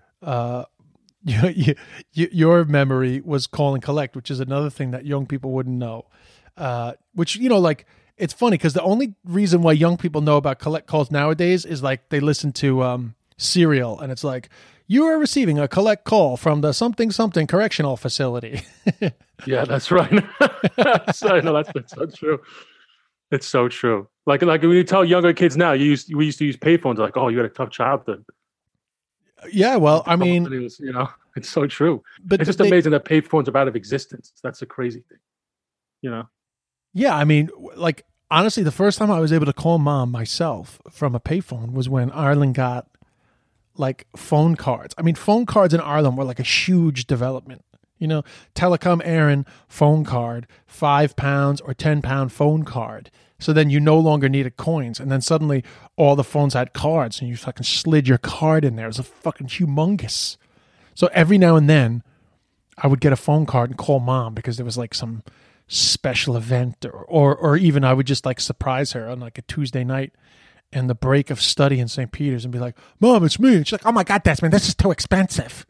your memory was call and collect, which is another thing that young people wouldn't know. Which like it's funny because the only reason why young people know about collect calls nowadays is like they listen to Serial, and it's like, you are receiving a collect call from the something correctional facility. Yeah, that's right. I know that's so true. It's so true. Like when you tell younger kids now, we used to use payphones. Like, oh, you had a tough childhood. Yeah, well, I mean, it's so true. But it's just amazing that payphones are out of existence. That's the crazy thing. Yeah, I mean, like honestly, the first time I was able to call mom myself from a payphone was when Ireland got like phone cards. I mean, phone cards in Ireland were like a huge development. Telecom Éireann phone card, £5 or £10 phone card. So then you no longer needed coins. And then suddenly all the phones had cards and you fucking slid your card in there. It was a fucking humongous. So every now and then I would get a phone card and call mom because there was like some special event or even I would just like surprise her on like a Tuesday night and the break of study in St. Peter's and be like, Mom, it's me. And she's like, oh my God, Desmond, this is too expensive.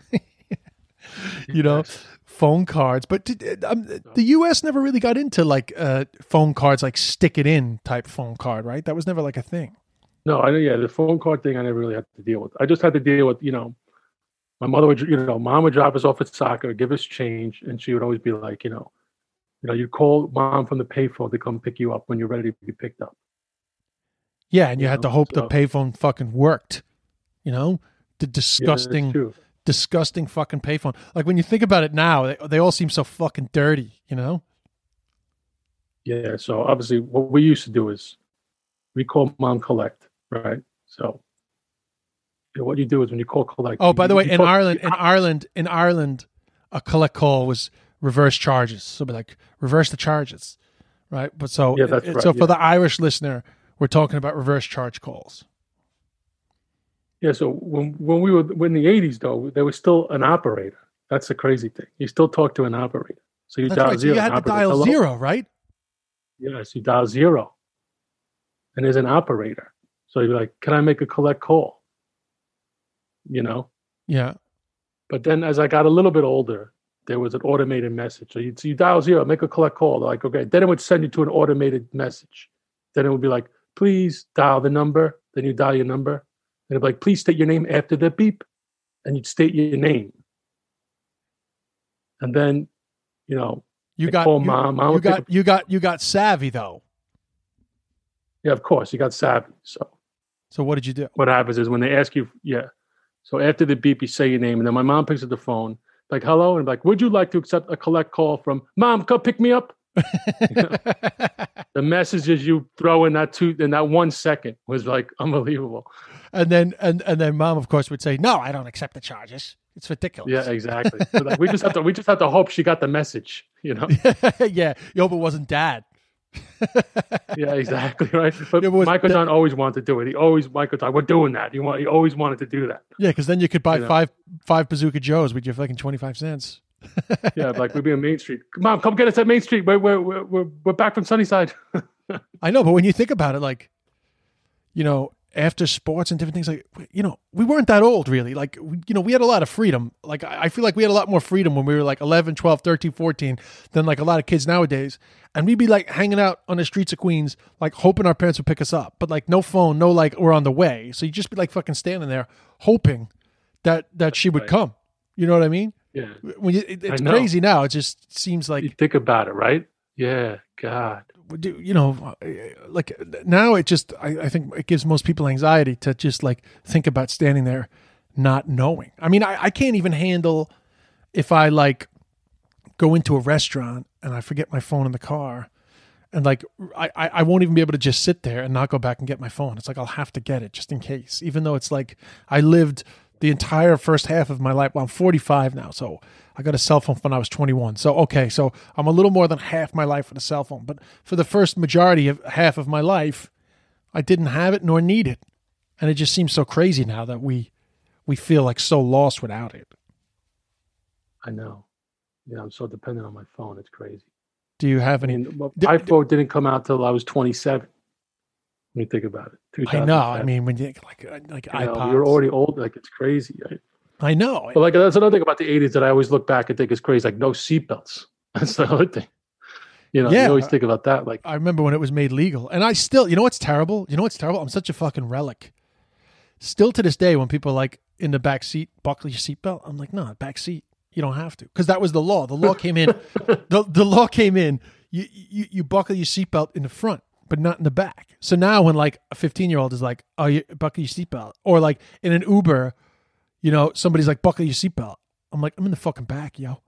Phone cards. But the U.S. never really got into like phone cards, like stick it in type phone card, right? That was never like a thing. No, the phone card thing I never really had to deal with. I just had to deal with, my mother would, mom would drop us off at soccer, give us change, and she would always be like, you'd call mom from the payphone to come pick you up when you're ready to be picked up. Yeah, and you had to hope the payphone fucking worked. The disgusting, disgusting fucking payphone. Like when you think about it now, they all seem so fucking dirty. Yeah. So obviously, what we used to do is we call mom collect, right? So what you do is when you call collect. Oh, by the way, in Ireland, a collect call was reverse charges. So be like reverse the charges, right? But so, Yeah, that's right, so for yeah. the Irish listener, we're talking about reverse charge calls. Yeah, so when we were in the 80s, though, there was still an operator. That's the crazy thing. You still talk to an operator. So you That's dial right. So zero. you had to operator, dial hello? zero, right? Yes, you dial zero. And there's an operator. So you're like, can I make a collect call? You know? Yeah. But then as I got a little bit older, there was an automated message. So you dial zero, make a collect call. They're like, okay. Then it would send you to an automated message. Then it would be like, please dial the number. Then you dial your number. And it'd be like, please state your name after the beep. And you'd state your name. And then, you know, You I got call you, mom. Mom you would pick got up- you got you got savvy though. Yeah, of course. You got savvy. So what did you do? What happens is when they ask you, so after the beep, you say your name. And then my mom picks up the phone, like, hello. And like, would you like to accept a collect call from Mom? Come pick me up. The messages you throw in that 1 second was like unbelievable. And then mom, of course, would say, "No, I don't accept the charges. It's ridiculous." Yeah, exactly. So like, we just have to hope she got the message, you know? Yeah. You hope it wasn't dad. Yeah, exactly. Right. But It was- Michael John always wanted to do it. Michael John, we're doing that. He always wanted to do that. Yeah, because then you could buy You know. five Bazooka Joes with your fucking 25 cents. Yeah, like we'd be on Main Street. Mom, come get us at Main Street. We're back from Sunnyside. I know, but when you think about it, like, you know, after sports and different things, like, you know, we weren't that old really. Like, we had a lot of freedom. Like, I feel like we had a lot more freedom when we were like 11, 12, 13, 14 than like a lot of kids nowadays. And we'd be like hanging out on the streets of Queens, like hoping our parents would pick us up, but like no phone, no like we're on the way. So you just be like fucking standing there hoping that she would right. come. You know what I mean? Yeah. When it's I know. crazy now. It just seems like, You think about it, right? Yeah, God. you know, like now it just, I think it gives most people anxiety to just like think about standing there not knowing. I mean, I can't even handle if I like go into a restaurant and I forget my phone in the car and like, I won't even be able to just sit there and not go back and get my phone. It's like, I'll have to get it just in case, even though it's like I lived the entire first half of my life. Well, I'm 45 now, so I got a cell phone when I was 21. So, okay, so I'm a little more than half my life with a cell phone. But for the first majority of half of my life, I didn't have it nor need it. And it just seems so crazy now that we feel like so lost without it. I know. Yeah, I'm so dependent on my phone. It's crazy. Do you have any? iPhone didn't come out till I was 27. When you think about it. I know. I mean, when you like iPods. You're already old. Like, it's crazy. Right? I know. But like, that's another thing about the 80s that I always look back and think is crazy. Like, no seatbelts. That's the other thing. You know, Yeah. you always think about that. Like, I remember when it was made legal. And I still, you know what's terrible? I'm such a fucking relic. Still to this day, when people are like in the back seat, buckle your seatbelt, I'm like, no, back seat, you don't have to. Because that was the law. The law came in. the law came in. You buckle your seatbelt in the front, but not in the back. So now when like a 15-year-old is like, oh, you buckle your seatbelt. Or like in an Uber, you know, somebody's like, buckle your seatbelt. I'm like, I'm in the fucking back, yo.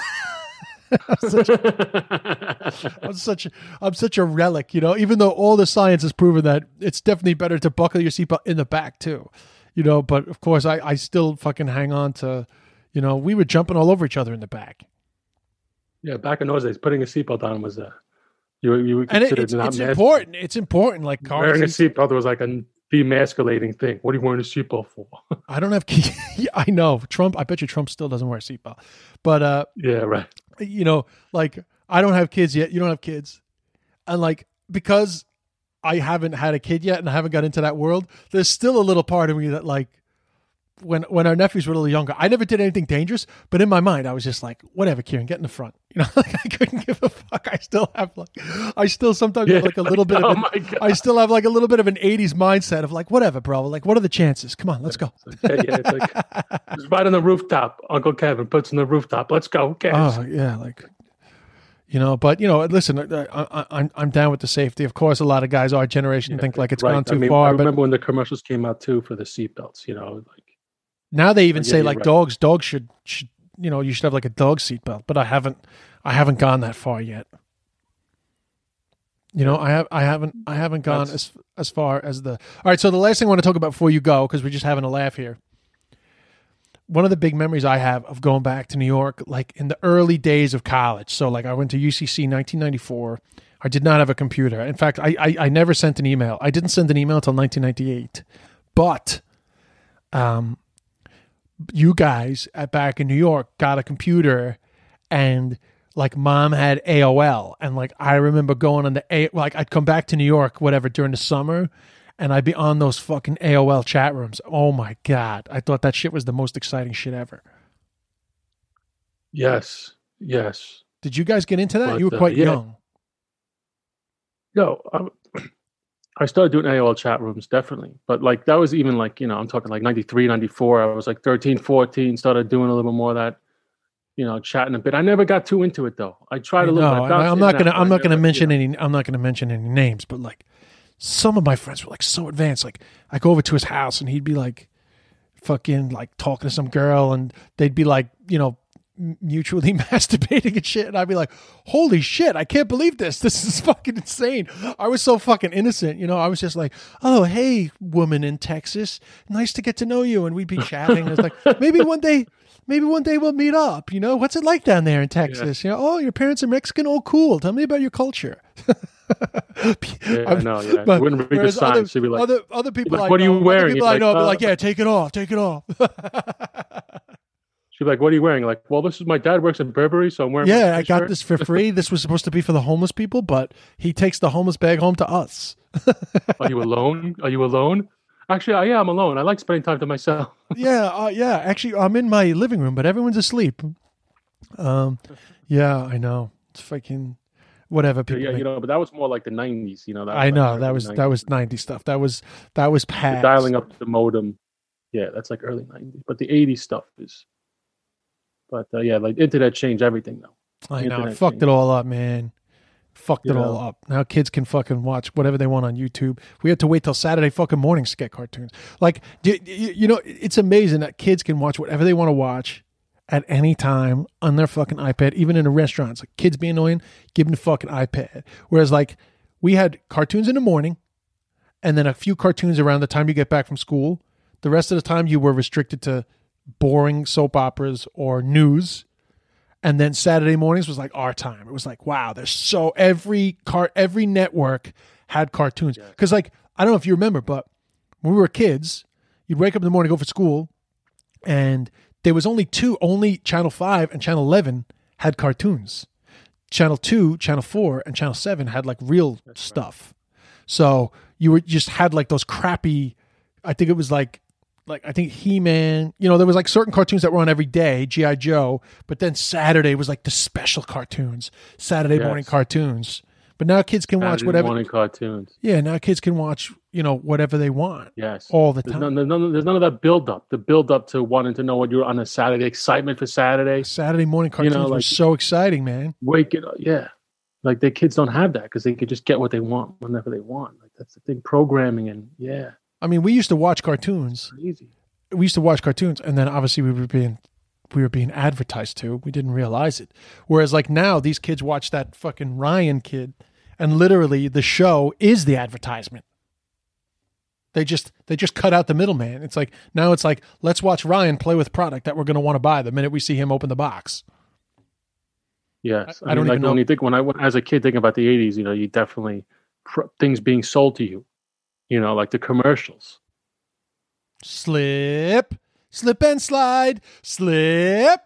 I'm such a relic, you know, even though all the science has proven that it's definitely better to buckle your seatbelt in the back too, you know, but of course I still fucking hang on to, you know, we were jumping all over each other in the back. yeah, back in those days, putting a seatbelt on was you were And considered not it's mas- important. It's important. Like car Wearing a seats. seatbelt was like a demasculating thing. What are you wearing a seatbelt for? I don't have keys. Yeah, I know Trump. I bet you Trump still doesn't wear a seatbelt, but Yeah, right. you know, like I don't have kids yet. You don't have kids. And like, because I haven't had a kid yet and I haven't got into that world, there's still a little part of me that like, when our nephews were a little younger, I never did anything dangerous, but in my mind, I was just like, whatever, Kieran, get in the front. You know, like I couldn't give a fuck. I still sometimes have like a little bit of my God. I still have like a little bit of an 80s mindset of like, whatever, bro. Like, what are the chances? Come on, let's go. It's like it's right on the rooftop. Uncle Kevin puts on the rooftop. Let's go. Who cares? Oh yeah, like, you know, but you know, listen, I'm down with the safety. Of course, a lot of guys our generation think like it's Right. gone too I far. I But remember when the commercials came out too for the seatbelts. You know, like now they even Yeah, say you're like right. dogs should you know, you should have like a dog seatbelt. But I haven't gone that far yet. You know, I haven't gone as far as the. All right, so the last thing I want to talk about before you go, because we're just having a laugh here. One of the big memories I have of going back to New York, like in the early days of college. So like I went to UCC 1994. I did not have a computer. In fact, I never sent an email. I didn't send an email until 1998. But you guys back in New York got a computer, and like mom had AOL, and like I remember going on the like I'd come back to New York, whatever, during the summer, and I'd be on those fucking AOL chat rooms. Oh my God. I thought that shit was the most exciting shit ever. Yes. Did you guys get into that? But, you were quite young. No, I started doing AOL chat rooms, definitely. But like that was even like, I'm talking like 93, 94. I was like 13, 14, started doing a little bit more of that, chatting a bit. I never got too into it though. I tried a little bit. I'm not gonna mention any names, but like some of my friends were like so advanced. Like I go over to his house and he'd be like fucking like talking to some girl, and they'd be like, mutually masturbating and shit, and I'd be like, holy shit, I can't believe this is fucking insane. I was so fucking innocent, I was just like, oh hey woman in Texas, nice to get to know you, and we'd be chatting. It's like maybe one day we'll meet up. What's it like down there in Texas? Oh, your parents are Mexican. Oh, cool. Tell me about your culture. I know. Yeah, but, wouldn't read the signs. She'd be like, other people like, what are you wearing? Other people I know, be like, yeah, take it off. She'd be like, what are you wearing? Like, well, this is my dad works in Burberry, so I'm wearing. Yeah, I got this for free. This was supposed to be for the homeless people, but he takes the homeless bag home to us. Are you alone? Actually, I'm alone. I like spending time to myself. Yeah. Actually, I'm in my living room, but everyone's asleep. Yeah, I know. It's fucking whatever. People but that was more like the 90s. That was 90s stuff. That was past. Dialing up the modem. Yeah, that's like early 90s. But the 80s stuff is. But like internet changed everything though. I know. It fucked it all up, man. It all up. Now kids can fucking watch whatever they want on YouTube. We had to wait till Saturday fucking mornings to get cartoons. Like, it's amazing that kids can watch whatever they want to watch at any time on their fucking iPad, even in a restaurant. It's like kids being annoying, give them the fucking iPad. Whereas like we had cartoons in the morning and then a few cartoons around the time you get back from school. The rest of the time you were restricted to boring soap operas or news. And then Saturday mornings was like our time. It was like, wow, every network had cartoons. Because like, I don't know if you remember, but when we were kids, you'd wake up in the morning, go for school, and there was only Channel 5 and Channel 11 had cartoons. Channel 2, Channel 4, and Channel 7 had like real stuff. Right. So you just had like those crappy, I think it was like I think He-Man, there was like certain cartoons that were on every day, G.I. Joe, but then Saturday was like the special cartoons, Saturday morning cartoons. But now kids can watch whatever. Morning cartoons. Yeah, now kids can watch, whatever they want. Yes. All the time. There's none of that build up. The build up to wanting to know what you're on a Saturday, excitement for Saturday. Saturday morning cartoons were so exciting, man. Wake it up. Yeah. Like the kids don't have that because they could just get what they want whenever they want. Like that's the thing, programming and I mean, we used to watch cartoons. Easy. We used to watch cartoons, and then obviously we were being advertised to. We didn't realize it. Whereas, like now, these kids watch that fucking Ryan kid, and literally the show is the advertisement. They just cut out the middleman. It's like now it's like let's watch Ryan play with product that we're going to want to buy the minute we see him open the box. Yes, I don't even know. When you think as a kid thinking about the 80s, you definitely things being sold to you. Like the commercials. Slip and slide, slip.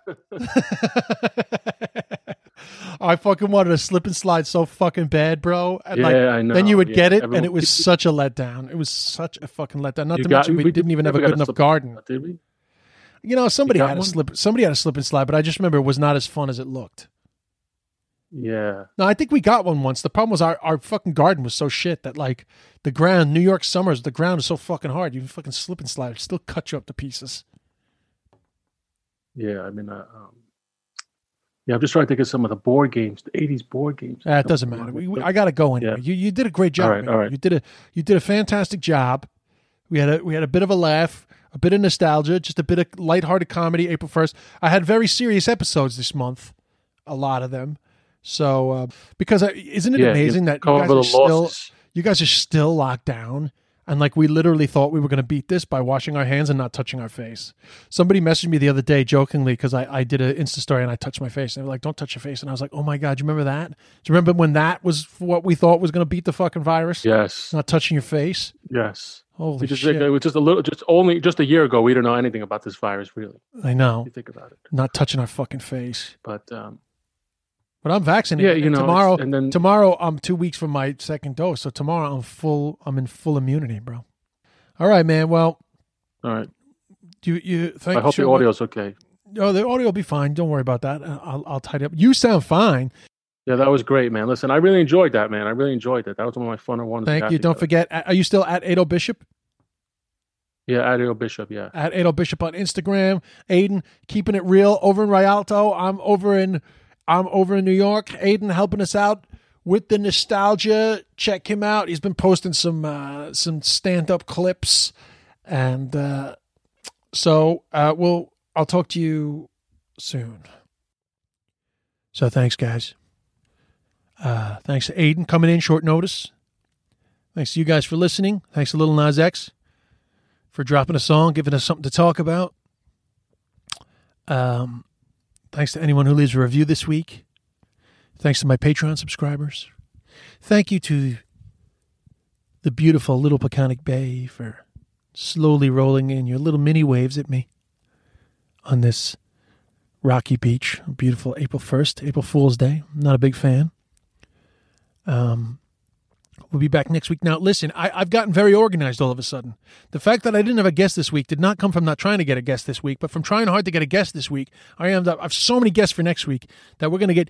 I fucking wanted to slip and slide so fucking bad, bro. And I know. Then you would get it, and it was such a letdown. It was such a fucking letdown. Not to mention we didn't even have a good enough garden. Did we? Somebody had a slip and slide, but I just remember it was not as fun as it looked. Yeah. No, I think we got one once. The problem was our fucking garden was so shit that like the ground, New York summers, the ground is so fucking hard. You fucking slip and slide, it still cut you up to pieces. Yeah, I mean, I'm just trying to think of some of the board games, the 80s board games. It doesn't matter. I got to go anyway. Yeah. You did a great job. All right. You did a fantastic job. We had a bit of a laugh, a bit of nostalgia, just a bit of lighthearted comedy. April 1st. I had very serious episodes this month, a lot of them. So, because isn't it amazing that you guys are still locked down? And like we literally thought we were going to beat this by washing our hands and not touching our face. Somebody messaged me the other day jokingly because I did an Insta story and I touched my face. And they were like, don't touch your face. And I was like, oh my God, do you remember that? Do you remember when that was what we thought was going to beat the fucking virus? Yes. Not touching your face? Yes. Holy just, shit. It was just a year ago, we didn't know anything about this virus, really. I know. You think about it. Not touching our fucking face. But I'm vaccinated. Yeah, you know. Tomorrow I'm 2 weeks from my second dose. So tomorrow I'm in full immunity, bro. All right, man. Well, all right. I hope the audio's okay. Oh, the audio will be fine. Don't worry about that. I'll tidy up. You sound fine. Yeah, that was great, man. Listen, I really enjoyed that, man. I really enjoyed that. That was one of my funner ones. Thank you. Don't forget, are you still at Adel Bishop? Yeah, at Adel Bishop, yeah. At Adel Bishop on Instagram. Aiden, keeping it real over in Rialto. I'm over in New York. Aiden helping us out with the nostalgia. Check him out. He's been posting some stand-up clips. And I'll talk to you soon. So thanks, guys. Thanks to Aiden coming in short notice. Thanks to you guys for listening. Thanks to Lil Nas X for dropping a song, giving us something to talk about. Thanks to anyone who leaves a review this week. Thanks to my Patreon subscribers. Thank you to the beautiful Little Peconic Bay for slowly rolling in your little mini waves at me on this rocky beach. Beautiful April 1st, April Fool's Day. I'm not a big fan. We'll be back next week. Now, listen, I've gotten very organized all of a sudden. The fact that I didn't have a guest this week did not come from not trying to get a guest this week, but from trying hard to get a guest this week. I have so many guests for next week that we're gonna get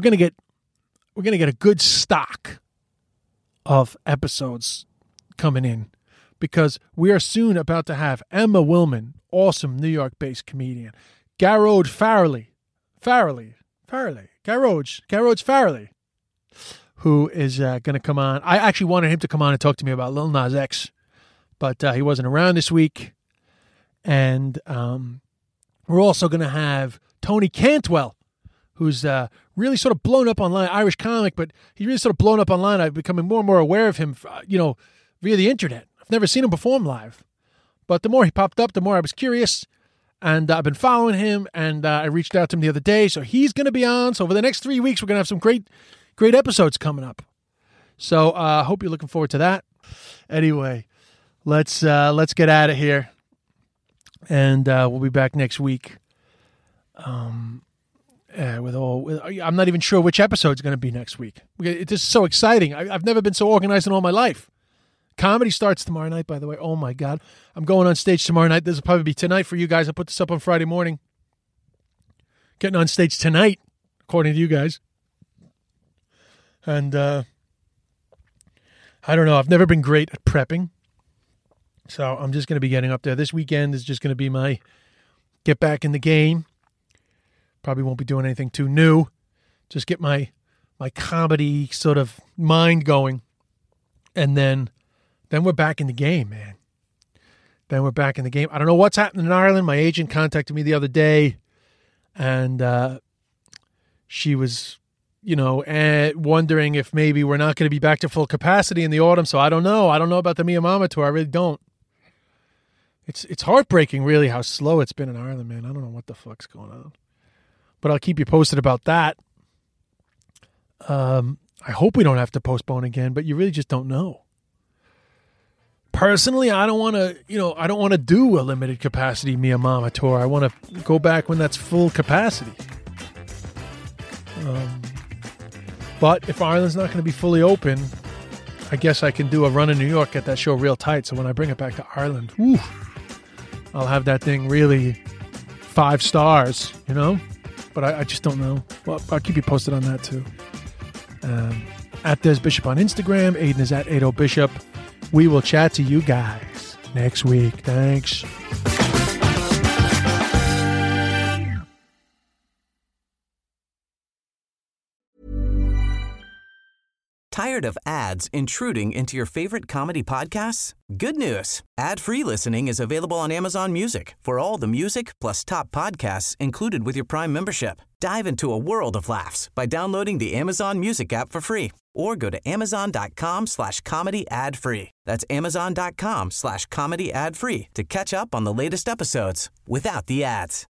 a good stock of episodes coming in, because we are soon about to have Emma Willman, awesome New York-based comedian, Garrod Farrelly, who is going to come on. I actually wanted him to come on and talk to me about Lil Nas X, but he wasn't around this week. And we're also going to have Tony Cantwell, who's really sort of blown up online, Irish comic, but he's really sort of blown up online. I've becoming more and more aware of him, via the internet. I've never seen him perform live. But the more he popped up, the more I was curious. And I've been following him, and I reached out to him the other day. So he's going to be on. So over the next 3 weeks, we're going to have some great episodes coming up. So I hope you're looking forward to that. Anyway, let's get out of here. And we'll be back next week. I'm not even sure which episode is going to be next week. This is so exciting. I've never been so organized in all my life. Comedy starts tomorrow night, by the way. Oh, my God. I'm going on stage tomorrow night. This will probably be tonight for you guys. I put this up on Friday morning. Getting on stage tonight, according to you guys. And I don't know. I've never been great at prepping. So I'm just going to be getting up there. This weekend is just going to be my get back in the game. Probably won't be doing anything too new. Just get my comedy sort of mind going. And then we're back in the game, man. Then we're back in the game. I don't know what's happening in Ireland. My agent contacted me the other day, and she was, wondering if maybe we're not going to be back to full capacity in the autumn. So I don't know. I don't know about the Mia Mama tour. I really don't. It's heartbreaking, really, how slow it's been in Ireland, man. I don't know what the fuck's going on. But I'll keep you posted about that. I hope we don't have to postpone again, but you really just don't know. Personally, I don't want to do a limited capacity Mia Mama tour. I want to go back when that's full capacity. But if Ireland's not going to be fully open, I guess I can do a run in New York, get that show real tight. So when I bring it back to Ireland, I'll have that thing really 5 stars, But I just don't know. Well, I'll keep you posted on that too. At Des Bishop on Instagram. Aiden is at Ado Bishop. We will chat to you guys next week. Thanks. Tired of ads intruding into your favorite comedy podcasts? Good news. Ad-free listening is available on Amazon Music for all the music plus top podcasts included with your Prime membership. Dive into a world of laughs by downloading the Amazon Music app for free or go to amazon.com/comedy ad free. That's amazon.com/comedy ad free to catch up on the latest episodes without the ads.